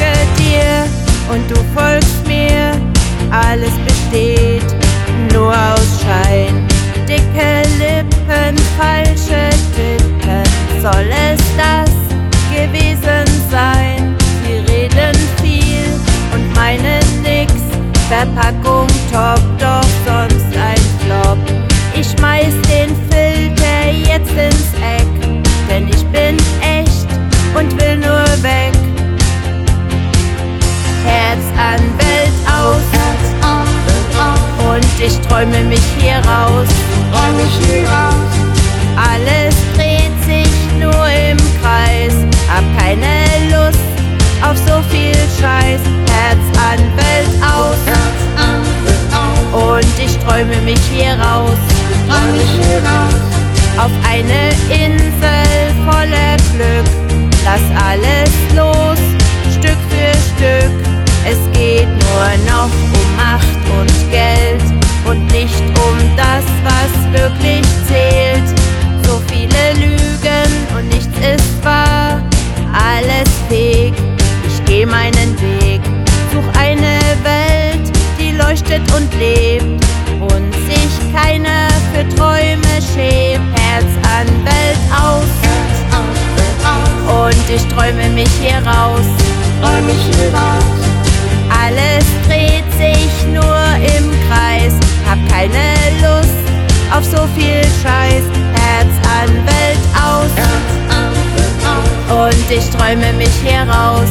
folge dir und du folgst mir. Alles besteht nur aus Schein. Dicke Lippen, falsche Titten, soll es das gewesen sein? Sie reden viel und meinen nix. Verpackung top, doch sonst ein Flop. Ich schmeiß den Filter jetzt ins Eck, denn ich bin echt und will nur weg. Herz an, Welt aus, und ich träume mich hier raus. Alles dreht sich nur im Kreis, hab keine Lust auf so viel Scheiß. Herz an, Welt aus, und ich träume mich hier raus. Auf eine Insel voller Glück, lass alles los, Stück für Stück. Es geht nur noch um Macht und Geld und nicht um das, was wirklich zählt. So viele Lügen und nichts ist wahr, alles fake. Ich geh meinen Weg, such eine Welt, die leuchtet und lebt und sich keiner für Träume schämt. Herz an, Welt aus, und ich träume mich hier raus. Alles dreht sich nur im Kreis, hab keine Lust auf so viel Scheiß. Herz an, Welt aus, und ich träume mich hier raus.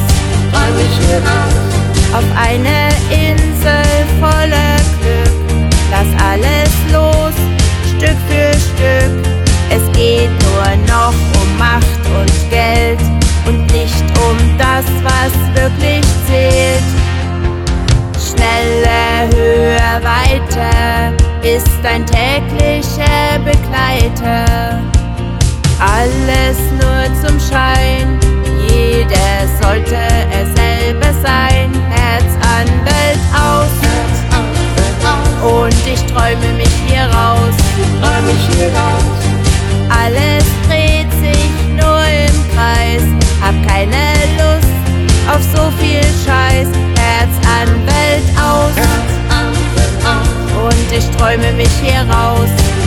Auf eine Insel voller Glück, lass alles los, Stück für Stück. Es geht nur noch um Macht und Geld und nicht um das, was wirklich zählt. Schneller, höher, weiter ist ein täglicher Begleiter. Alles nur zum Schein, jeder sollte er selber sein. Herz an, Welt aus, und ich träume mich hier raus. Alles dreht sich nur im Kreis, hab keine Lust auf so viel Scheiß. Herz an, Welt aus, und ich träume mich hier raus.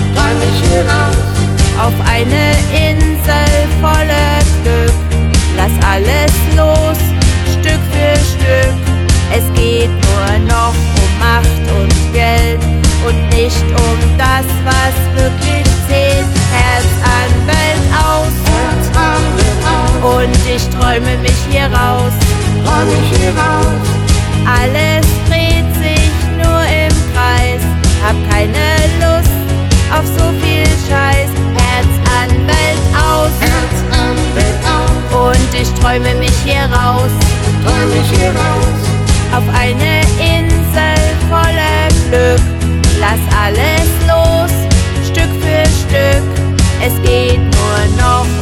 Auf eine Insel voller Glück, lass alles los, Stück für Stück. Es geht nur noch um Macht und Geld und nicht um das, was wirklich zählt. Herz an, Welt aus, und ich träume mich hier raus. Alles dreht sich nur im Kreis, hab keine Lust auf so viel Scheiß. Herz an, Welt aus, und ich träume mich hier raus. Auf eine Insel voller Glück, lass alles los, Stück für Stück. Es geht nur noch